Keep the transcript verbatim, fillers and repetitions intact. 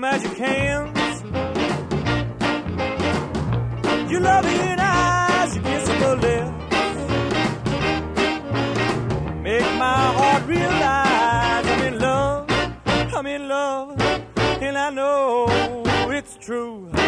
magic hands. Your loving eyes, your kissable lips make my heart realize I'm in love, I'm in love, and I know it's true.